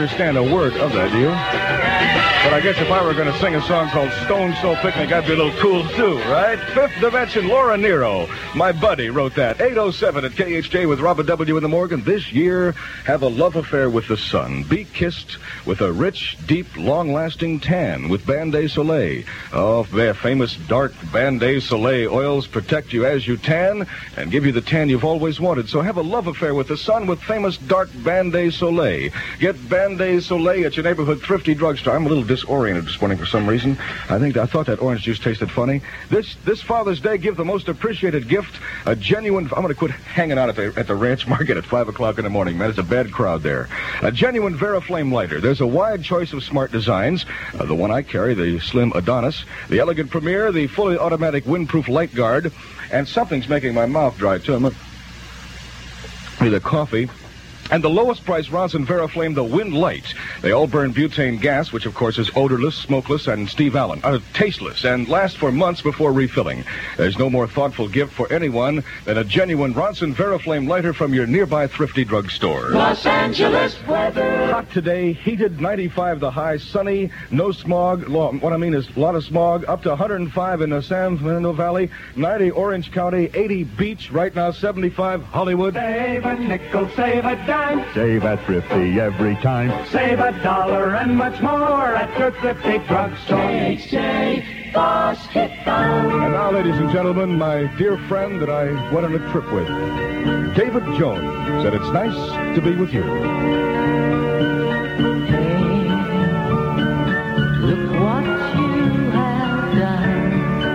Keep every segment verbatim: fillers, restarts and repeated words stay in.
understand a word of that, do you? But I guess if I were going to sing a song called Stone Soul Picnic, I'd be a little cool too, right? Fifth Dimension, Laura Nero. My buddy wrote that. eight oh seven at K H J with Robert W. in the Morgan. This year, have a love affair with the sun. Be kissed with a rich, deep, long-lasting tan with Band-Aid Soleil. Oh, their famous dark Band-Aid Soleil oils protect you as you tan and give you the tan you've always wanted. So have a love affair with the sun with famous dark Band-Aid Soleil. Get Band-Aid Soleil at your neighborhood thrifty drugstore. I'm a little disoriented this morning for some reason. I think I thought that orange juice tasted funny. This this Father's Day, give the most appreciated gift, a genuine... I'm going to quit hanging out at the, at the ranch market at five o'clock in the morning, man. It's a bad crowd there. A genuine VeriFlame lighter. There's a wide choice of smart designs. Uh, the one I carry, the Slim Adonis, the Elegant Premier, the fully automatic windproof light guard, and something's making my mouth dry, too. I'm gonna... the coffee. And the lowest price Ronson VeriFlame, the Wind Light. They all burn butane gas, which of course is odorless, smokeless, and Steve Allen, uh, tasteless, and last for months before refilling. There's no more thoughtful gift for anyone than a genuine Ronson VeriFlame lighter from your nearby thrifty drugstore. Los Angeles weather. Hot today, heated, ninety-five the high, sunny, no smog. What I mean is a lot of smog, up to one hundred five in the San Fernando Valley, ninety Orange County, eighty Beach, right now seventy-five Hollywood. Save a nickel, save a dime. Save at Thrifty every time. Save a dollar and much more at your Thrifty drugstore. K H J, Boss Hit Down. And now, ladies and gentlemen, my dear friend that I went on a trip with, David Jones, said it's nice to be with you. Hey, look what you have done.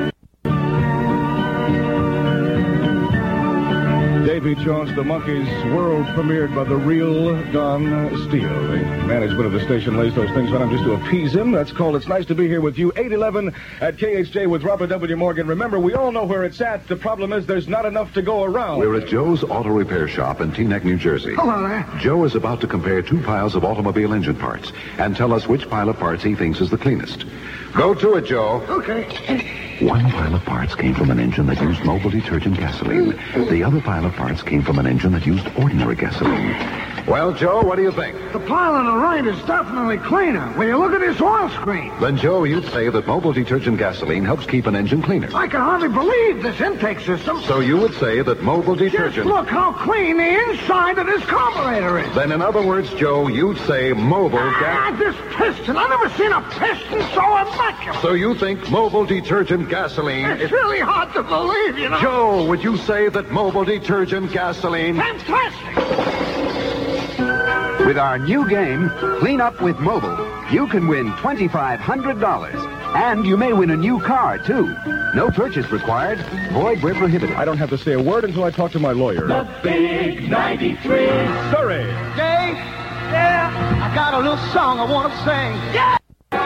Davy Jones, the Monkees, world premiered by the real Don Steele. The management of the station lays those things on him just to appease him. That's called It's Nice to Be Here with You. eight eleven at K H J with Robert W. Morgan. Remember, we all know where it's at. The problem is there's not enough to go around. We're at Joe's Auto Repair Shop in Teaneck, New Jersey. Hello there. Joe is about to compare two piles of automobile engine parts and tell us which pile of parts he thinks is the cleanest. Go to it, Joe. Okay. One pile of parts came from an engine that used mobile detergent gasoline. The other pile of parts came from an engine that used ordinary gasoline. Well, Joe, what do you think? The pile on the right is definitely cleaner. When you look at this oil screen. Then, Joe, you'd say that mobile detergent gasoline helps keep an engine cleaner. I can hardly believe this intake system. So you would say that mobile detergent... Just look how clean the inside of this carburetor is. Then, in other words, Joe, you'd say mobile gas... Ah, this piston. I've never seen a piston so immaculate. So you think mobile detergent gasoline... It's is... really hard to believe, you know. Joe, would you say that mobile detergent gasoline... Fantastic. With our new game, Clean Up with Mobile, you can win twenty-five hundred dollars. And you may win a new car, too. No purchase required. Void where prohibited. I don't have to say a word until I talk to my lawyer. The Big ninety-three. Surrey. Jay, yeah, I got a little song I want to sing. Yeah!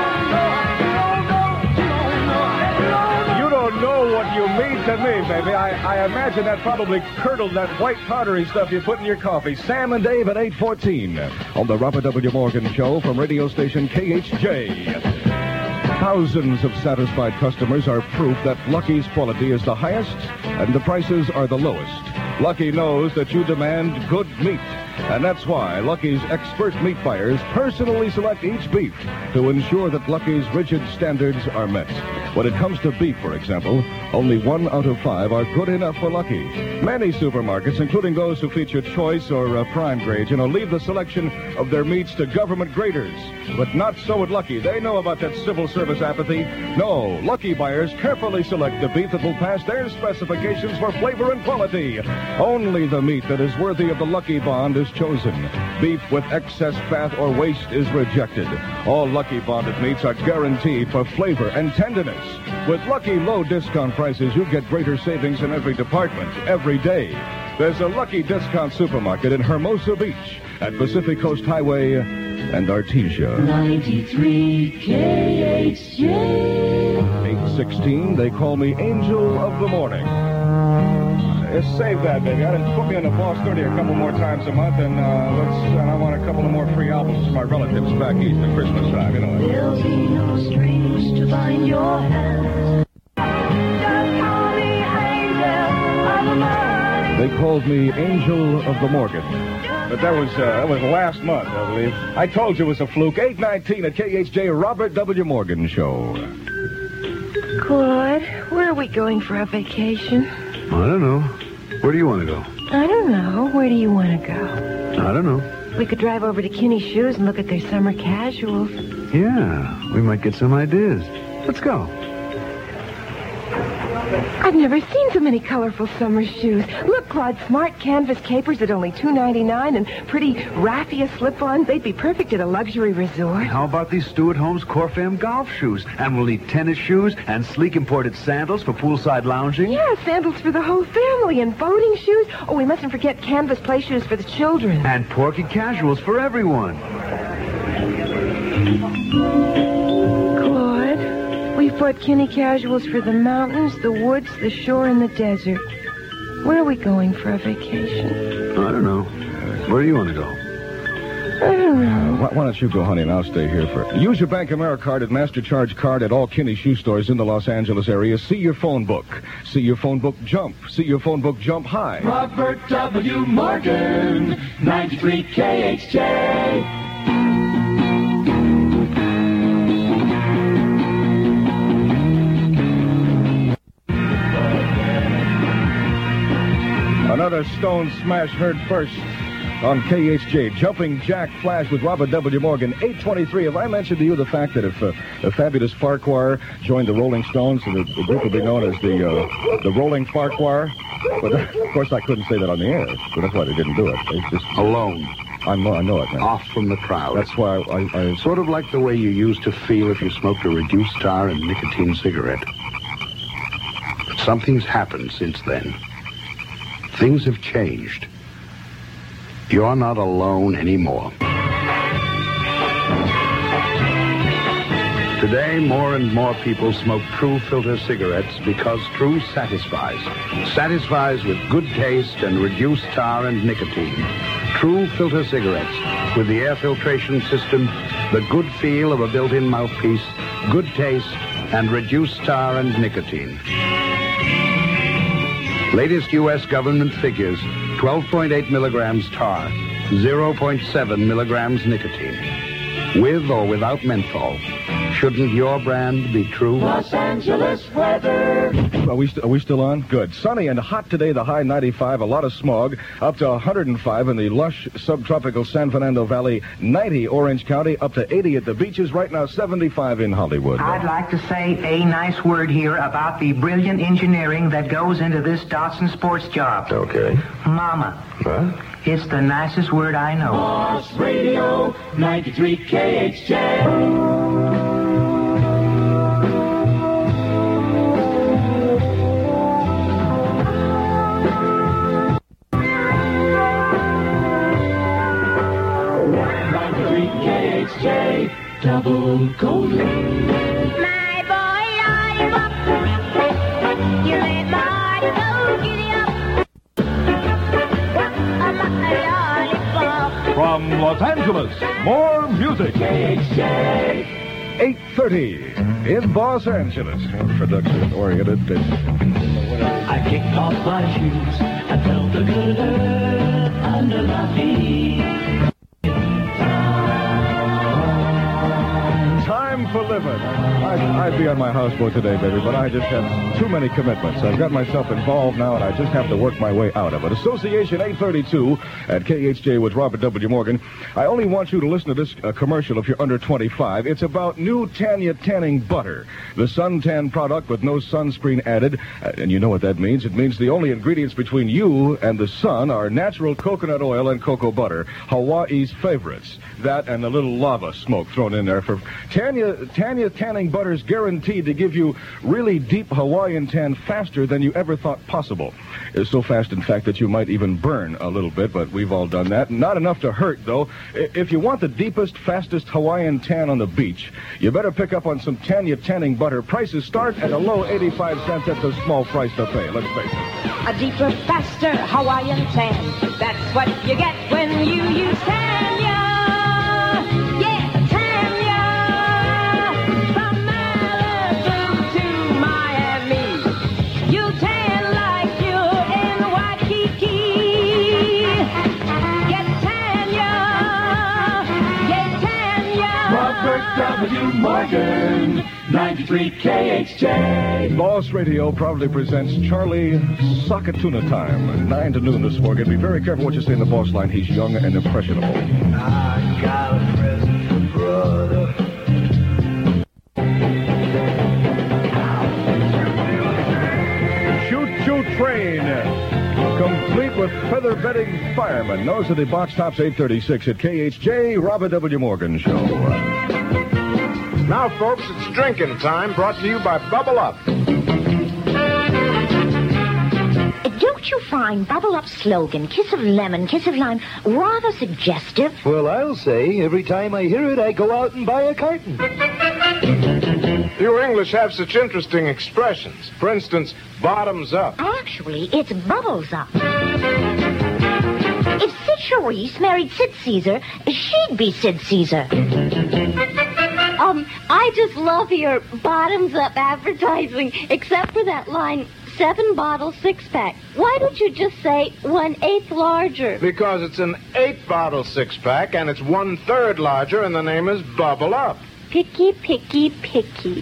You don't know what you mean to me, baby. I, I imagine that probably curdled that white powdery stuff you put in your coffee. Sam and Dave at eight fourteen on the Robert W. Morgan Show from radio station K H J. Thousands of satisfied customers are proof that Lucky's quality is the highest and the prices are the lowest. Lucky knows that you demand good meat, and that's why Lucky's expert meat buyers personally select each beef to ensure that Lucky's rigid standards are met. When it comes to beef, for example, only one out of five are good enough for Lucky. Many supermarkets, including those who feature choice or uh, prime grade, you know, leave the selection of their meats to government graders. But not so at Lucky. They know about that civil service apathy. No, Lucky buyers carefully select the beef that will pass their specifications for flavor and quality. Only the meat that is worthy of the Lucky bond is chosen. Beef with excess fat or waste is rejected. All Lucky bonded meats are guaranteed for flavor and tenderness. With Lucky low discount prices, you get greater savings in every department, every day. There's a Lucky discount supermarket in Hermosa Beach at Pacific Coast Highway and Artesia. ninety-three K H J. eight sixteen, they call me Angel of the Morning. Just save that, baby. I didn't put me on the Boss thirty a couple more times a month, and uh, let's. And I want a couple of more free albums for my relatives back east at Christmas time. You know. There'll be no strings to bind your hands. Just call me Angel of the Morning. They called me Angel of the Morgan. But that was uh, that was last month, I believe. I told you it was a fluke. eight nineteen at K H J, Robert W. Morgan Show. Claude, where are we going for our vacation? I don't know. Where do you want to go? I don't know. Where do you want to go? I don't know. We could drive over to Kinney Shoes and look at their summer casuals. Yeah, we might get some ideas. Let's go. I've never seen so many colorful summer shoes. Look, Claude, smart canvas capers at only two ninety-nine and pretty raffia slip-ons. They'd be perfect at a luxury resort. How about these Stuart Holmes Corfam golf shoes? And we'll need tennis shoes and sleek imported sandals for poolside lounging. Yeah, sandals for the whole family and boating shoes. Oh, we mustn't forget canvas play shoes for the children. And Porky casuals for everyone. We've bought Kinney casuals for the mountains, the woods, the shore, and the desert. Where are we going for a vacation? I don't know. Where do you want to go? I don't know. Why, why don't you go, honey, and I'll stay here for... Use your Bank AmeriCard at Master Charge Card at all Kinney shoe stores in the Los Angeles area. See your phone book. See your phone book jump. See your phone book jump high. Robert W. Morgan, ninety-three K H J. Another Stone smash heard first on K H J. Jumping Jack Flash with Robert W. Morgan, eight twenty-three. Have I mentioned to you the fact that if uh, the fabulous Farquhar joined the Rolling Stones, the, the group would be known as the uh, the Rolling Farquhar? But uh, of course, I couldn't say that on the air, so that's why they didn't do it. They just Alone. I know, I know it, man. Off from the crowd. That's why I, I... Sort of like the way you used to feel if you smoked a reduced tar and nicotine cigarette. But something's happened since then. Things have changed. You're not alone anymore. Today, more and more people smoke True Filter cigarettes because True satisfies. Satisfies with good taste and reduced tar and nicotine. True Filter cigarettes with the air filtration system, the good feel of a built-in mouthpiece, good taste, and reduced tar and nicotine. Latest U S government figures, twelve point eight milligrams tar, zero point seven milligrams nicotine. With or without menthol. Shouldn't your brand be True? Los Angeles weather. Are we, st- are we still on? Good. Sunny and hot today, the high ninety-five, a lot of smog, up to one hundred five in the lush subtropical San Fernando Valley, ninety Orange County, up to eighty at the beaches, right now seventy-five in Hollywood. I'd like to say a nice word here about the brilliant engineering that goes into this Dawson sports job. Okay. Mama. Huh? It's the nicest word I know. Boss Radio, ninety-three K H J. Double golden. My boy, lollipop, you let my heart go giddy up. Oh, my lollipop. From Los Angeles, more music. K H J. eight thirty in Los Angeles. Production-oriented. I kicked off my shoes. I felt the good earth under my feet. Time for living. I'd, I'd be on my houseboat today, baby, but I just have too many commitments. I've got myself involved now, and I just have to work my way out of it. Association eight thirty-two at K H J with Robert W. Morgan. I only want you to listen to this uh, commercial if you're under twenty-five. It's about new Tanya tanning butter, the suntan product with no sunscreen added. Uh, and you know what that means. It means the only ingredients between you and the sun are natural coconut oil and cocoa butter, Hawaii's favorites. That and a little lava smoke thrown in there for Tanya. Tanya tanning butter is guaranteed to give you really deep Hawaiian tan faster than you ever thought possible. It's so fast, in fact, that you might even burn a little bit, but we've all done that. Not enough to hurt, though. If you want the deepest, fastest Hawaiian tan on the beach, you better pick up on some Tanya tanning butter. Prices start at a low eighty-five cents. That's a small price to pay. Let's face it. A deeper, faster Hawaiian tan. That's what you get when you use Tanya. Yeah, Tanya. From Malibu to Miami. You tan like you're in Waikiki. W. Morgan, ninety-three K H J. Boss Radio proudly presents Charlie Sockatuna Time, nine to noon this morning. Be very careful what you say in the boss line. He's young and impressionable. I got a present for brother. Choo-choo train, complete with feather bedding firemen. Those are the box tops eight thirty-six at K H J, Robert W. Morgan Show. Now, folks, it's drinking time, brought to you by Bubble Up. Don't you find Bubble Up's slogan, Kiss of Lemon, Kiss of Lime, rather suggestive? Well, I'll say, every time I hear it, I go out and buy a carton. You English have such interesting expressions. For instance, bottoms up. Actually, it's Bubbles Up. If Sid Charisse married Sid Caesar, she'd be Sid Caesar. Um, I just love your bottoms-up advertising, except for that line, seven-bottle six-pack. Why don't you just say one-eighth larger? Because it's an eight-bottle six-pack, and it's one-third larger, and the name is Bubble Up. Picky, picky, picky.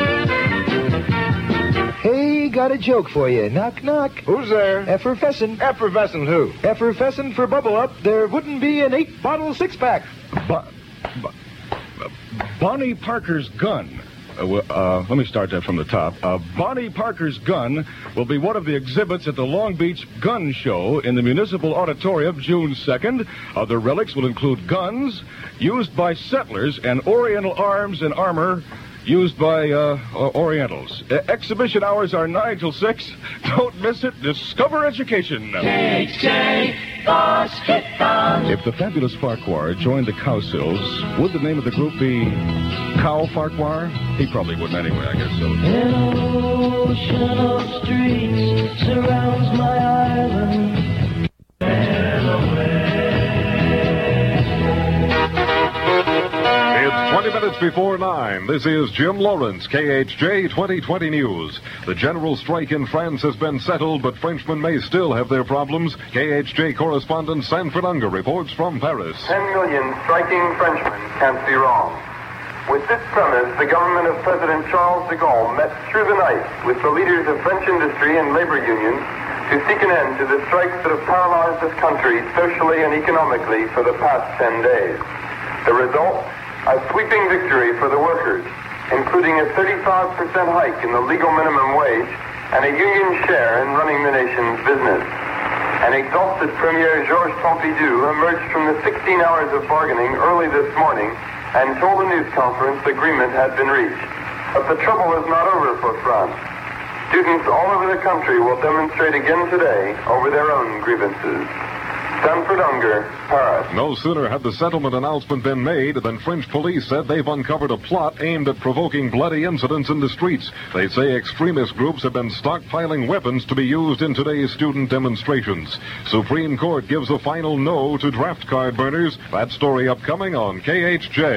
Hey, got a joke for you. Knock, knock. Who's there? Effervescent. Effervescent who? Effervescent for Bubble Up. There wouldn't be an eight-bottle six-pack. Bu- bu- Bonnie Parker's gun. Uh, well, uh, let me start that from the top. Uh, Bonnie Parker's gun will be one of the exhibits at the Long Beach Gun Show in the Municipal Auditorium June second. Other relics will include guns used by settlers and Oriental arms and armor used by uh, Orientals. Uh, exhibition hours are nine till six. Don't miss it. Discover education. K H J, Boss Hit Bomb. If the fabulous Farquhar joined the Cowsills, would the name of the group be Cow Farquhar? He probably wouldn't anyway, I guess so. An ocean of streets surrounds my island. It's twenty minutes before nine. This is Jim Lawrence, K H J twenty twenty News. The general strike in France has been settled, but Frenchmen may still have their problems. K H J correspondent Sanford Unger reports from Paris. Ten million striking Frenchmen can't be wrong. With this premise, the government of President Charles de Gaulle met through the night with the leaders of French industry and labor unions to seek an end to the strikes that have paralyzed this country socially and economically for the past ten days. The result? A sweeping victory for the workers, including a thirty-five percent hike in the legal minimum wage and a union share in running the nation's business. An exhausted Premier Georges Pompidou emerged from the sixteen hours of bargaining early this morning and told a news conference agreement had been reached. But the trouble is not over for France. Students all over the country will demonstrate again today over their own grievances. Sanford Unger, Paris. No sooner had the settlement announcement been made than French police said they've uncovered a plot aimed at provoking bloody incidents in the streets. They say extremist groups have been stockpiling weapons to be used in today's student demonstrations. Supreme Court gives a final no to draft card burners. That story upcoming on K H J.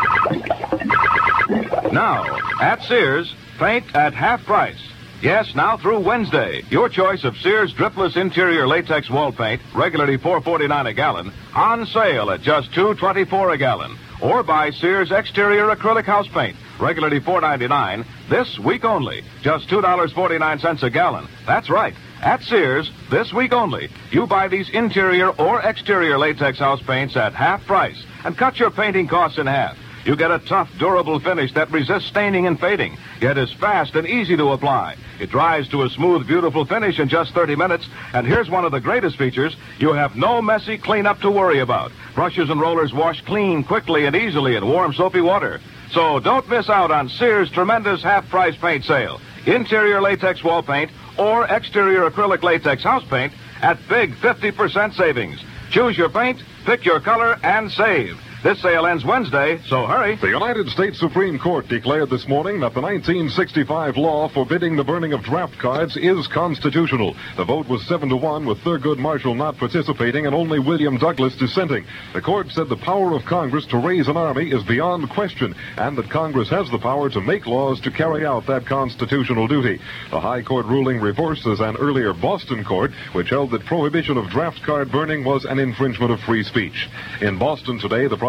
Now, at Sears, paint at half price. Yes, now through Wednesday, your choice of Sears dripless interior latex wall paint, regularly four forty-nine a gallon, on sale at just two twenty-four a gallon. Or buy Sears exterior acrylic house paint, regularly four ninety-nine, this week only, just two forty-nine a gallon. That's right. At Sears, this week only, you buy these interior or exterior latex house paints at half price and cut your painting costs in half. You get a tough, durable finish that resists staining and fading, yet is fast and easy to apply. It dries to a smooth, beautiful finish in just thirty minutes, and here's one of the greatest features. You have no messy cleanup to worry about. Brushes and rollers wash clean, quickly, and easily in warm, soapy water. So don't miss out on Sears' tremendous half-price paint sale. Interior latex wall paint or exterior acrylic latex house paint at big fifty percent savings. Choose your paint, pick your color, and save. This sale ends Wednesday, so hurry. The United States Supreme Court declared this morning that the nineteen sixty-five law forbidding the burning of draft cards is constitutional. The vote was seven to one, with Thurgood Marshall not participating and only William Douglas dissenting. The court said the power of Congress to raise an army is beyond question, and that Congress has the power to make laws to carry out that constitutional duty. The High Court ruling reverses an earlier Boston court, which held that prohibition of draft card burning was an infringement of free speech. In Boston today, the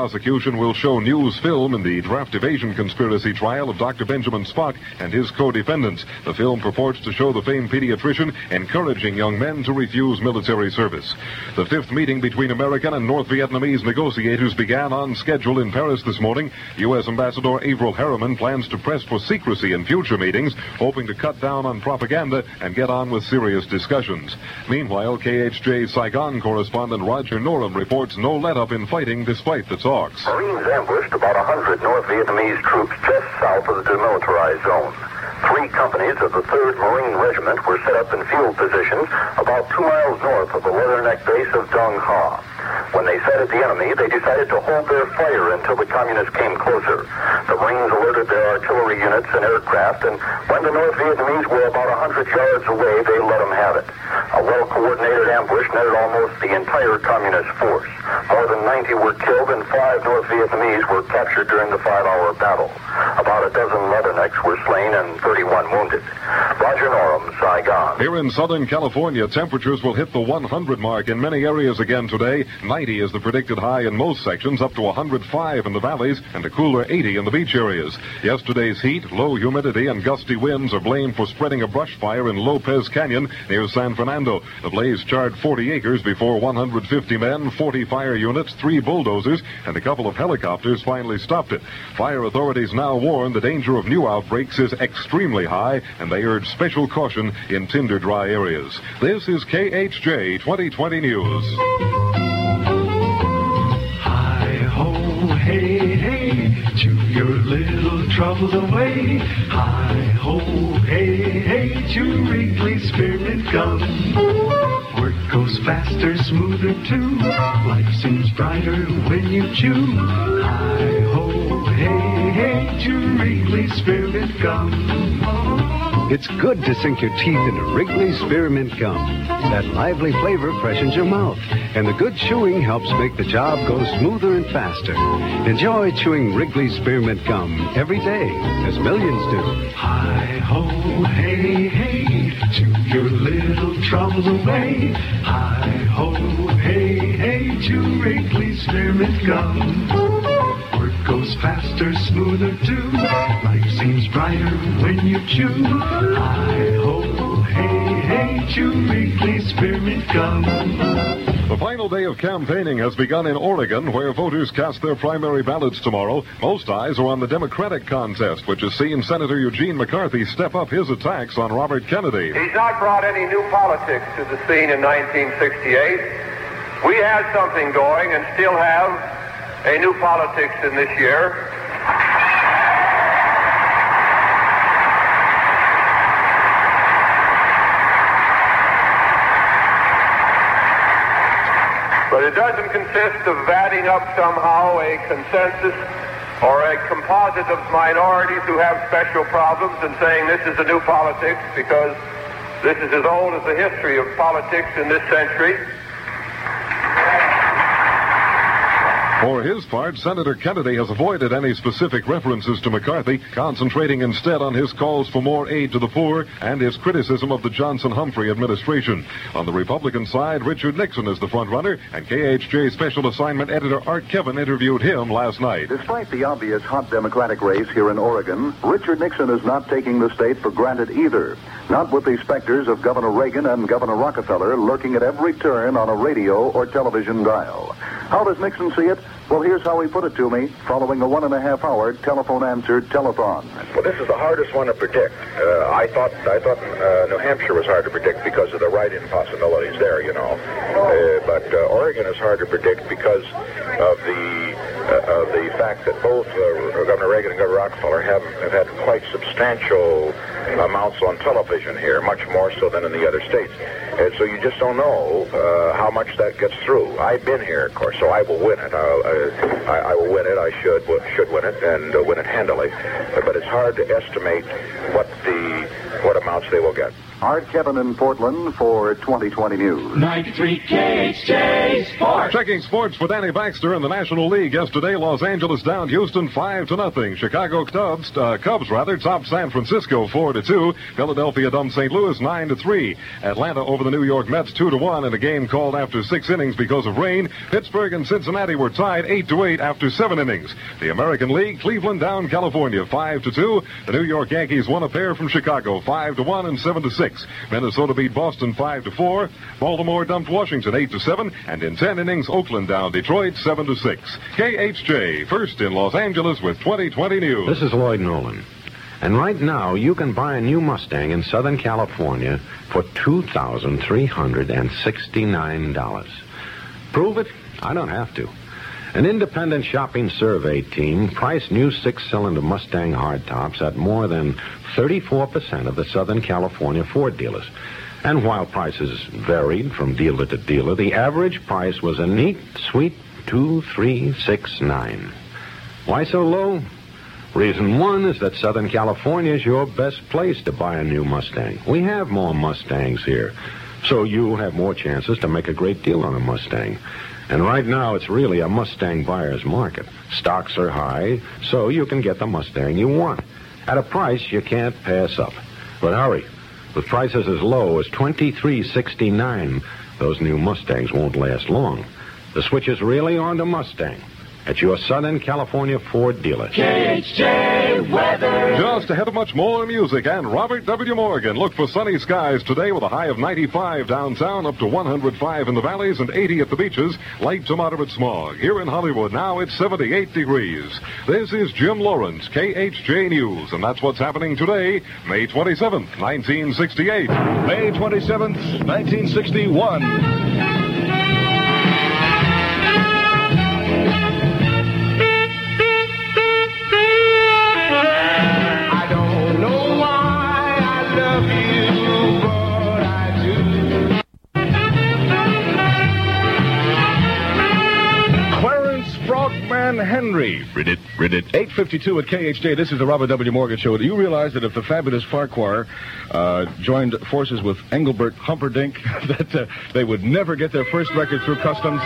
prosecution will show news film in the draft evasion conspiracy trial of Doctor Benjamin Spock and his co-defendants. The film purports to show the famed pediatrician encouraging young men to refuse military service. The fifth meeting between American and North Vietnamese negotiators began on schedule in Paris this morning. U S. Ambassador Avril Harriman plans to press for secrecy in future meetings, hoping to cut down on propaganda and get on with serious discussions. Meanwhile, K H J Saigon correspondent Roger Norum reports no let-up in fighting despite the talks. Marines ambushed about one hundred North Vietnamese troops just south of the demilitarized zone. Three companies of the third Marine Regiment were set up in field positions about two miles north of the Leatherneck base of Dong Ha. When they sighted the enemy, they decided to hold their fire until the communists came closer. The Marines alerted their artillery units and aircraft, and when the North Vietnamese were about one hundred yards away, they let them have it. A well-coordinated ambush netted almost the entire communist force. More than ninety were killed, and five North Vietnamese were captured during the five-hour battle. About a dozen Leathernecks were slain and thirty-one wounded. Roger Norum, Saigon. Here in Southern California, temperatures will hit the one hundred mark in many areas again today. ninety is the predicted high in most sections, up to one hundred five in the valleys, and a cooler eighty in the beach areas. Yesterday's heat, low humidity, and gusty winds are blamed for spreading a brush fire in Lopez Canyon near San Fernando. The blaze charred forty acres before one hundred fifty men, forty fire units, three bulldozers, and a couple of helicopters finally stopped it. Fire authorities now warn the danger of new outbreaks is extremely high, and they urge special caution in tinder dry areas. This is K H J twenty twenty News. Hi-ho, hey, hey, chew your little troubles away. Hi-ho, hey, hey, chew Wrigley Spearmint Gum. Work goes faster, smoother too. Life seems brighter when you chew. Hi-ho, hey, hey, chew Wrigley Spearmint Gum. It's good to sink your teeth into Wrigley Spearmint Gum. That lively flavor freshens your mouth, and the good chewing helps make the job go smoother and faster. Enjoy chewing Wrigley Spearmint Gum every day, as millions do. Hi-ho, hey, hey, chew your little troubles away. Hi-ho, hey, hey, chew Wrigley Spearmint Gum. Work goes faster, smoother too. Life seems brighter when you chew. Hi-ho, hey, hey, chew Wrigley Spearmint Gum. The final day of campaigning has begun in Oregon, where voters cast their primary ballots tomorrow. Most eyes are on the Democratic contest, which has seen Senator Eugene McCarthy step up his attacks on Robert Kennedy. He's not brought any new politics to the scene in nineteen sixty-eight. We had something going and still have a new politics in this year. But it doesn't consist of adding up somehow a consensus or a composite of minorities who have special problems and saying this is a new politics, because this is as old as the history of politics in this century. For his part, Senator Kennedy has avoided any specific references to McCarthy, concentrating instead on his calls for more aid to the poor and his criticism of the Johnson-Humphrey administration. On the Republican side, Richard Nixon is the frontrunner, and K H J Special Assignment Editor Art Kevin interviewed him last night. Despite the obvious hot Democratic race here in Oregon, Richard Nixon is not taking the state for granted either. Not with the specters of Governor Reagan and Governor Rockefeller lurking at every turn on a radio or television dial. How does Nixon see it? Well, here's how he put it to me following a one and a half hour telephone answered telethon. Well, this is the hardest one to predict. Uh, I thought I thought uh, New Hampshire was hard to predict because of the write-in possibilities there, you know. Uh, but uh, Oregon is hard to predict because of the uh, of the fact that both uh, Governor Reagan and Governor Rockefeller have, have had quite substantial amounts on television here, much more so than in the other states. And so you just don't know uh, how much that gets through. I've been here, of course, so I will win it. I'll, uh, I, I will win it. I should should win it and uh, win it handily. Uh, but it's hard to estimate what the what amounts they will get. Art Kevin in Portland for twenty twenty News. ninety-three K H J Sports. Checking sports for Danny Baxter in the National League yesterday. Los Angeles downed Houston five to nothing. Chicago Cubs, uh, Cubs rather, topped San Francisco four to two. Philadelphia dumped Saint Louis nine to three. Atlanta over the New York Mets two to one in a game called after six innings because of rain. Pittsburgh and Cincinnati were tied eight to eight after seven innings. The American League, Cleveland down California five to two. The New York Yankees won a pair from Chicago five to one and seven to six. Minnesota beat Boston five to four. Baltimore dumped Washington eight to seven, and in ten innings, Oakland down Detroit seven to six. K H J first in Los Angeles with twenty twenty news. This is Lloyd Nolan. And right now, you can buy a new Mustang in Southern California for two thousand three hundred sixty-nine dollars. Prove it? I don't have to. An independent shopping survey team priced new six-cylinder Mustang hardtops at more than thirty-four percent of the Southern California Ford dealers. And while prices varied from dealer to dealer, the average price was a neat, sweet two thousand three hundred sixty-nine dollars. Why so low? Reason one is that Southern California is your best place to buy a new Mustang. We have more Mustangs here, so you have more chances to make a great deal on a Mustang. And right now, it's really a Mustang buyer's market. Stocks are high, so you can get the Mustang you want at a price you can't pass up. But hurry. With prices as low as twenty-three sixty-nine, those new Mustangs won't last long. The switch is really on to Mustang at your Southern California Ford dealer. K H J weather. Just ahead of much more music and Robert W. Morgan. Look for sunny skies today with a high of ninety-five downtown, up to one hundred five in the valleys and eighty at the beaches. Light to moderate smog. Here in Hollywood now it's seventy-eight degrees. This is Jim Lawrence, K H J News, and that's what's happening today, May twenty-seventh, nineteen sixty-eight. May twenty-seventh, nineteen sixty-one. Henry. Read it, read it. eight fifty-two at K H J. This is the Robert W. Morgan Show. Do you realize that if the fabulous Farquhar uh, joined forces with Engelbert Humperdinck, that uh, they would never get their first record through customs?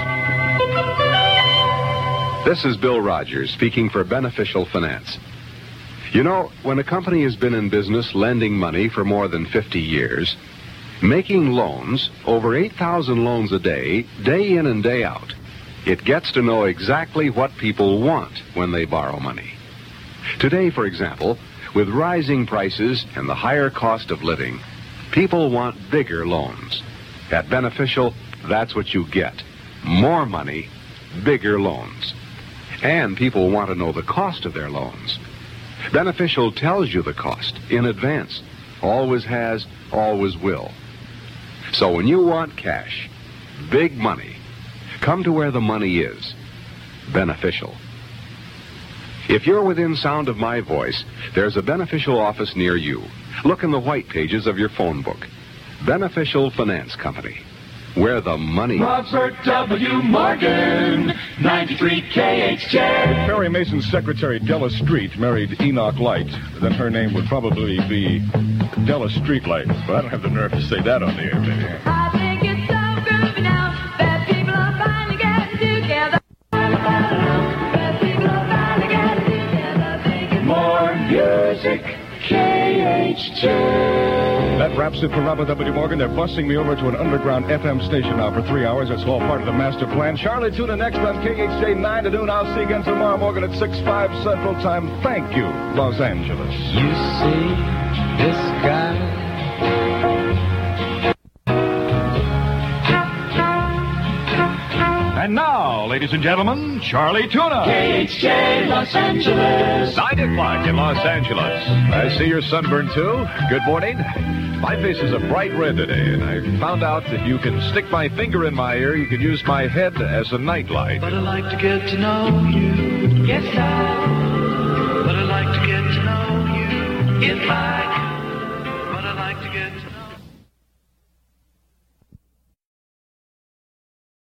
This is Bill Rogers speaking for Beneficial Finance. You know, when a company has been in business lending money for more than fifty years, making loans, over eight thousand loans a day, day in and day out, it gets to know exactly what people want when they borrow money. Today, for example, with rising prices and the higher cost of living, people want bigger loans. At Beneficial, that's what you get. More money, bigger loans. And people want to know the cost of their loans. Beneficial tells you the cost in advance. Always has, always will. So when you want cash, big money, come to where the money is. Beneficial. If you're within sound of my voice, there's a Beneficial office near you. Look in the white pages of your phone book. Beneficial Finance Company. Where the money is. Robert W. Morgan, ninety-three K H J. Perry Mason's secretary, Della Street, married Enoch Light. Then her name would probably be Della Streetlight. But I don't have the nerve to say that on the air, baby. I think it's so groovy now that people are finally getting together. That people are finally getting together. More music, K H J. That wraps it for Robert W. Morgan. They're busing me over to an underground F M station now for three hours. That's all part of the master plan. Charlie, tune in next on K H J nine to noon. I'll see you again tomorrow morning at six five Central Time. Thank you, Los Angeles. You see this guy. And now, ladies and gentlemen, Charlie Tuna. K H J Los Angeles. Nine o'clock in Los Angeles. I see you're sunburned too. Good morning. My face is a bright red today, and I found out that you can stick my finger in my ear. You can use my head as a nightlight. But I like to get to know you. Yes, I. But I like to get to know you in my